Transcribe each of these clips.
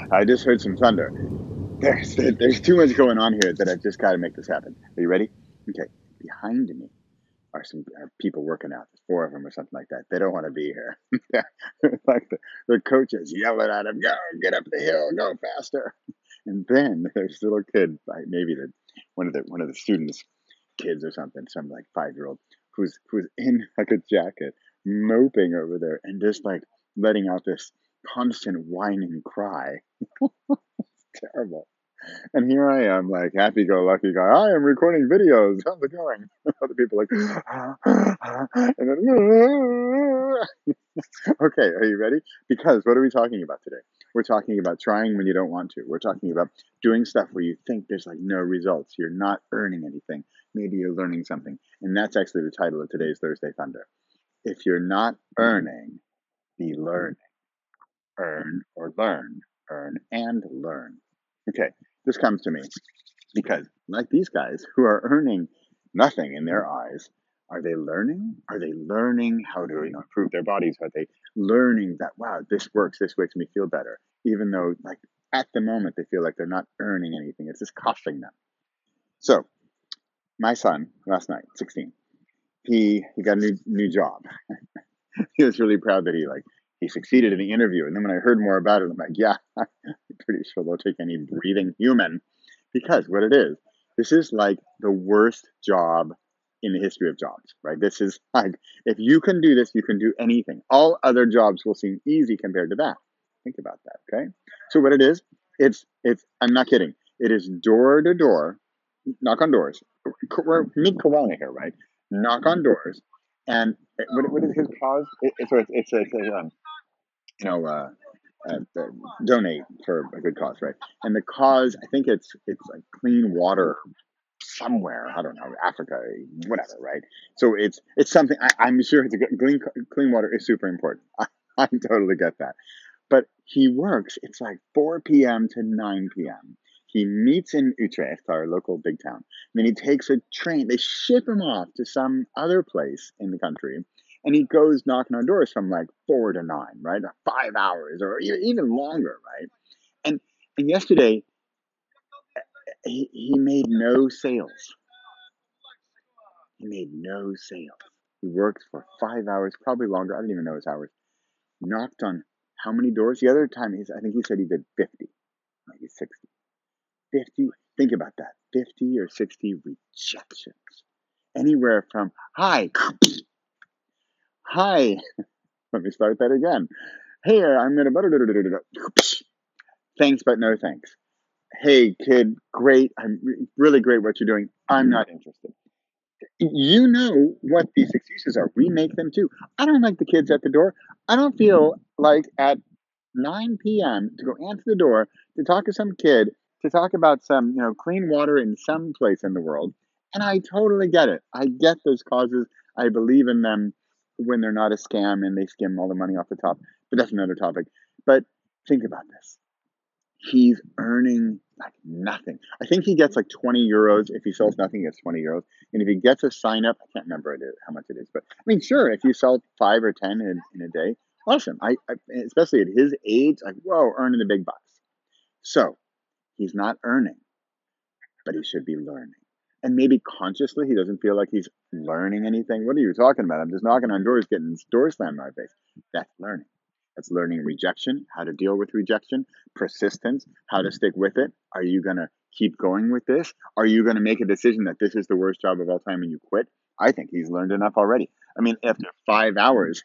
I just heard some thunder. There's too much going on here that I've just got to make this happen. Are you ready? Okay. Behind me are some people working out. There's four of them or something like that. They don't want to be here. Like the coaches yelling at them, "Go, get up the hill, go faster!" And then there's a little kid, like maybe one of the students' kids or something, some like 5-year-old who's in like a jacket, moping over there, and just like letting out this constant whining cry. Terrible. And here I am, like happy-go-lucky guy. I am recording videos. How's it going? Other people like, and then, okay, are you ready? Because what are we talking about today? We're talking about trying when you don't want to. We're talking about doing stuff where you think there's like no results. You're not earning anything. Maybe you're learning something. And that's actually the title of today's Thursday Thunder. If you're not earning, be learning. Earn or learn. Earn and learn. Okay, this comes to me because, like these guys who are earning nothing in their eyes, are they learning? Are they learning how to improve their bodies? Are they learning that, wow, this works, this makes me feel better, even though like at the moment they feel like they're not earning anything, it's just costing them. So my son last night, 16, he got a new job. He was really proud that he succeeded in the interview. And then when I heard more about it, I'm like, yeah, I'm pretty sure they'll take any breathing human, because what it is, this is like the worst job in the history of jobs, right? This is like, if you can do this, you can do anything. All other jobs will seem easy compared to that. Think about that, okay? So what it is, it's I'm not kidding. It is door to door, knock on doors. We're mid Corona here, right? Knock on doors, and what is his cause? It's you know uh, uh, donate for a good cause, right? And the cause, I think it's like clean water somewhere. I don't know, Africa, whatever, right? So it's something. I'm sure it's a good, clean water is super important. I totally get that. But he works. It's like 4 p.m. to 9 p.m. He meets in Utrecht, our local big town. And then he takes a train. They ship him off to some other place in the country, and he goes knocking on doors from like 4 to 9, right? 5 hours or even longer, right? And and yesterday he made no sales. He made no sales. He worked for 5 hours, probably longer. I don't even know his hours. Knocked on how many doors? The other time, I think he said he did 50, maybe 60. 50, think about that. 50 or 60 rejections. Anywhere from, hi, hi, let me start that again. Hey, I'm going to, thanks, but no thanks. Hey, kid, great. I'm really great what you're doing. I'm not interested. You know what these excuses are. We make them too. I don't like the kids at the door. I don't feel like at 9 p.m. to go answer the door to talk to some kid to talk about some clean water in some place in the world. And I totally get it. I get those causes. I believe in them when they're not a scam and they skim all the money off the top. But that's another topic. But think about this. He's earning like nothing. I think he gets like 20 euros. If he sells nothing, he gets 20 euros. And if he gets a sign up, I can't remember how much it is. But I mean, sure, if you sell 5 or 10 in a day, awesome. Especially at his age, like, whoa, earning the big bucks. So he's not earning, but he should be learning. And maybe consciously he doesn't feel like he's learning anything. What are you talking about? I'm just knocking on doors, getting doors slammed in my face. That's learning. That's learning rejection, how to deal with rejection, persistence, how to stick with it. Are you going to keep going with this? Are you going to make a decision that this is the worst job of all time and you quit? I think he's learned enough already. I mean, after 5 hours,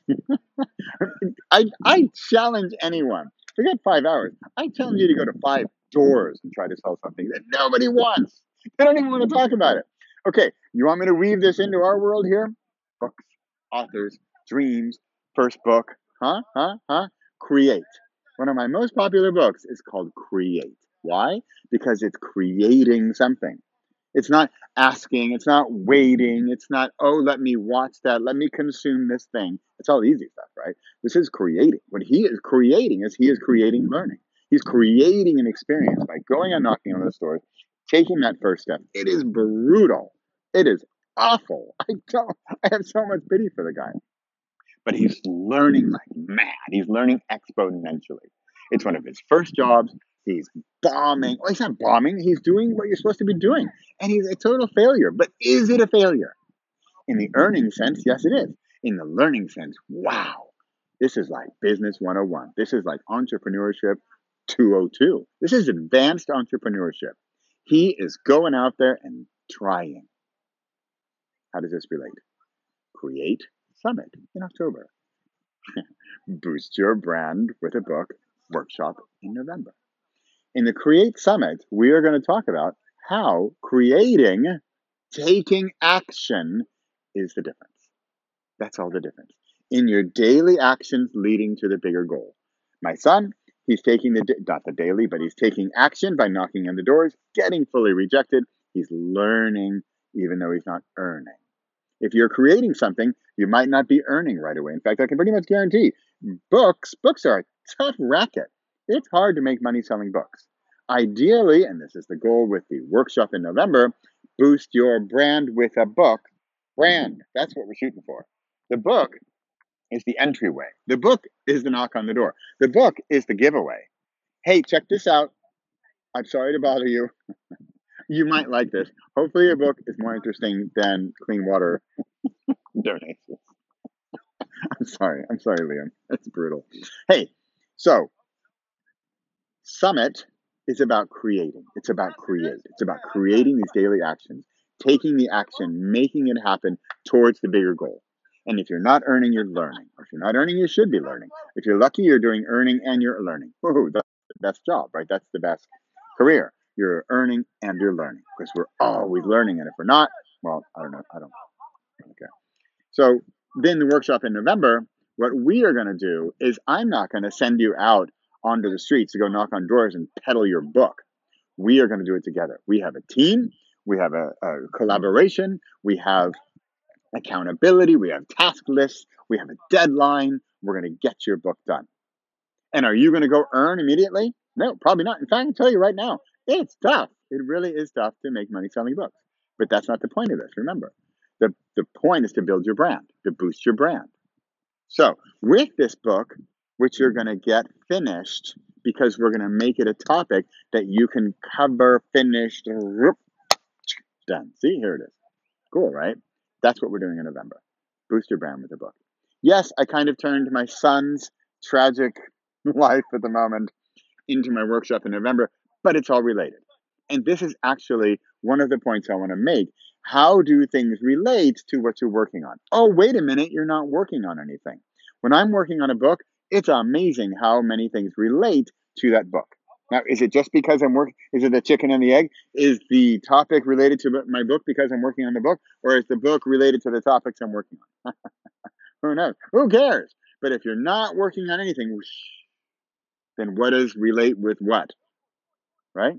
I challenge anyone. Forget 5 hours. I challenge you to go to 5 doors and try to sell something that nobody wants. They don't even want to talk about it. Okay, you want me to weave this into our world here? Books, authors, dreams, first book. Huh? Create. One of my most popular books is called Create. Why? Because it's creating something. It's not asking, it's not waiting, it's not, oh, let me watch that, let me consume this thing. It's all easy stuff, right? This is creating. What he is creating is he is creating learning. He's creating an experience by going and knocking on the doors, taking that first step. It is brutal. It is awful. I have so much pity for the guy. But he's learning like mad. He's learning exponentially. It's one of his first jobs. He's bombing. Well, he's not bombing. He's doing what you're supposed to be doing. And he's a total failure. But is it a failure? In the earning sense, yes, it is. In the learning sense, wow. This is like business 101. This is like entrepreneurship 202. This is advanced entrepreneurship. He is going out there and trying. How does this relate? Create Summit in October. Boost your brand with a book workshop in November. In the Create Summit, we are going to talk about how creating, taking action is the difference. That's all the difference. In your daily actions leading to the bigger goal. My son, he's taking not the daily, but he's taking action by knocking on the doors, getting fully rejected. He's learning even though he's not earning. If you're creating something, you might not be earning right away. In fact, I can pretty much guarantee books are a tough racket. It's hard to make money selling books. Ideally, and this is the goal with the workshop in November, boost your brand with a book. Brand, that's what we're shooting for. The book is the entryway. The book is the knock on the door. The book is the giveaway. Hey, check this out. I'm sorry to bother you. You might like this. Hopefully your book is more interesting than clean water donations. I'm sorry, Liam. That's brutal. Hey, so Summit is about creating. It's about creating these daily actions, taking the action, making it happen towards the bigger goal. And if you're not earning, you're learning. Or if you're not earning, you should be learning. If you're lucky, you're doing earning and you're learning. Woohoo, that's the best job, right? That's the best career. You're earning and you're learning because we're always learning. And if we're not, well, I don't know. I don't care. So then the workshop in November, what we are going to do is I'm not going to send you out onto the streets to go knock on doors and peddle your book. We are going to do it together. We have a team. We have a collaboration. We have accountability. We have task lists. We have a deadline. We're going to get your book done. And are you going to go earn immediately? No, probably not. In fact, I can tell you right now, it's tough. It really is tough to make money selling books. But that's not the point of this. Remember, the point is to build your brand, to boost your brand. So with this book, which you're going to get finished, because we're going to make it a topic that you can cover, finished, done. See, here it is. Cool, right? That's what we're doing in November. Boost your brand with the book. Yes, I kind of turned my son's tragic life at the moment into my workshop in November, but it's all related. And this is actually one of the points I want to make. How do things relate to what you're working on? Oh, wait a minute, you're not working on anything. When I'm working on a book, it's amazing how many things relate to that book. Now, is it just because I'm working? Is it the chicken and the egg? Is the topic related to my book because I'm working on the book? Or is the book related to the topics I'm working on? Who knows? Who cares? But if you're not working on anything, then what does relate with what? Right?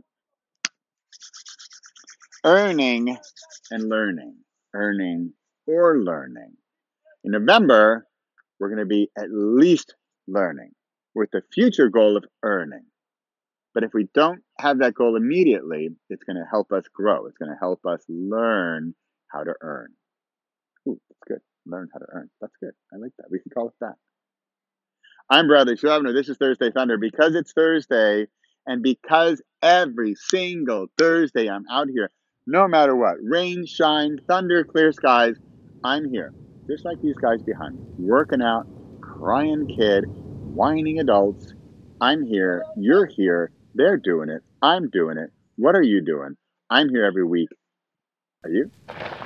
Earning and learning. Earning or learning. In November, we're going to be at least learning with the future goal of earning. But if we don't have that goal immediately, it's going to help us grow. It's going to help us learn how to earn. Ooh, that's good. Learn how to earn. That's good. I like that. We can call it that. I'm Bradley Shrevner. This is Thursday Thunder. Because it's Thursday, and because every single Thursday I'm out here, no matter what, rain, shine, thunder, clear skies, I'm here. Just like these guys behind me, working out, crying kid, whining adults. I'm here. You're here. They're doing it. I'm doing it. What are you doing? I'm here every week. Are you?